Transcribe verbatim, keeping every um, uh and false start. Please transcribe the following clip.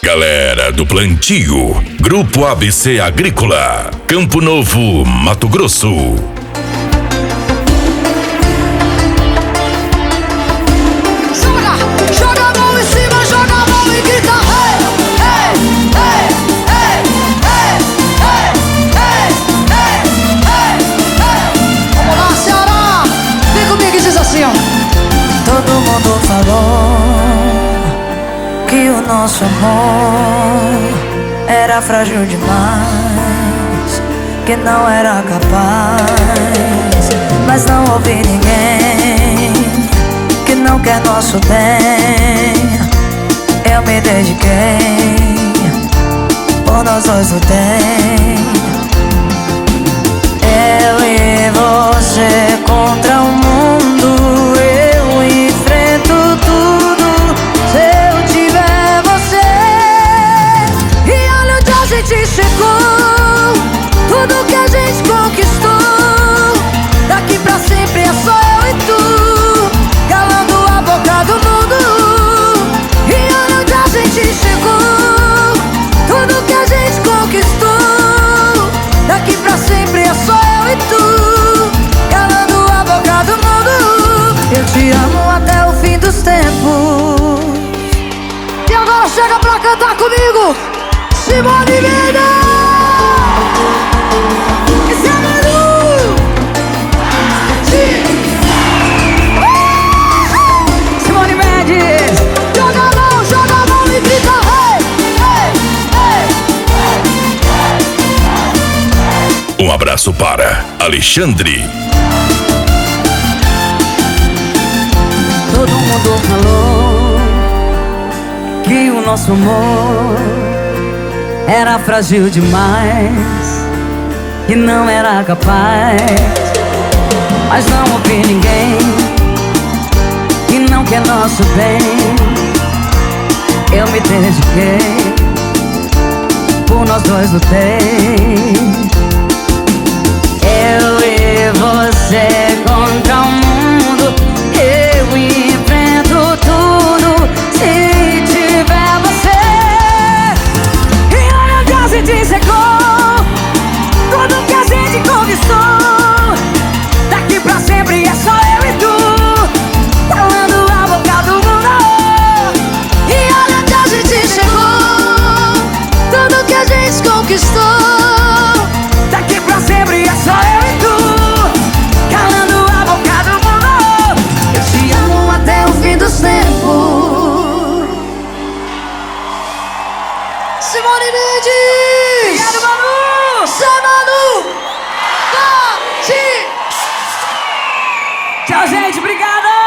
Galera do Plantio, Grupo A B C Agrícola, Campo Novo, Mato Grosso. Joga, joga a mão em cima, joga a mão e grita hey, hey, hey, hey, hey, hey, hey, hey, hey. Vamos lá, Ceará, vem comigo e diz assim, ó. Todo mundo falou que o nosso amor era frágil demais, que não era capaz. Mas não ouvi ninguém que não quer nosso bem. Eu me dediquei, por nós dois lutei. Eu e você contra o mundo, eu enfrento tudo se eu tiver você. E olha onde a gente chegou, tudo que a gente conquistou. Daqui pra sempre é só eu e tu, calando a boca do mundo. E olha onde a gente chegou, tudo que a gente conquistou. Daqui pra sempre é só eu e tu, calando a boca do mundo. Eu te amo até o fim dos tempos. E agora chega pra cantar comigo, Simone Mendes! Esse é Manu! Simone Mendes! Joga a mão, joga a mão e grita hey, hey, hey. Um abraço para Alexandre. Todo mundo falou que o nosso amor era frágil demais, que não era capaz. Mas não ouvi ninguém que não quer nosso bem. Eu me dediquei, por nós dois lutei. Eu e você contra o mundo, eu enfrento tudo se tiver você. E olha onde a gente chegou, tudo que a gente conquistou. Daqui pra sempre é só eu e tu, calando a boca do mundo. E olha onde a gente chegou, tudo que a gente conquistou. Daqui pra sempre é só eu e tu, calando a boca do mundo. Eu te amo até o fim dos tempos. Simone Mendes! Obrigado, Manu! Zé Manu! Bate! Tchau, gente, obrigada!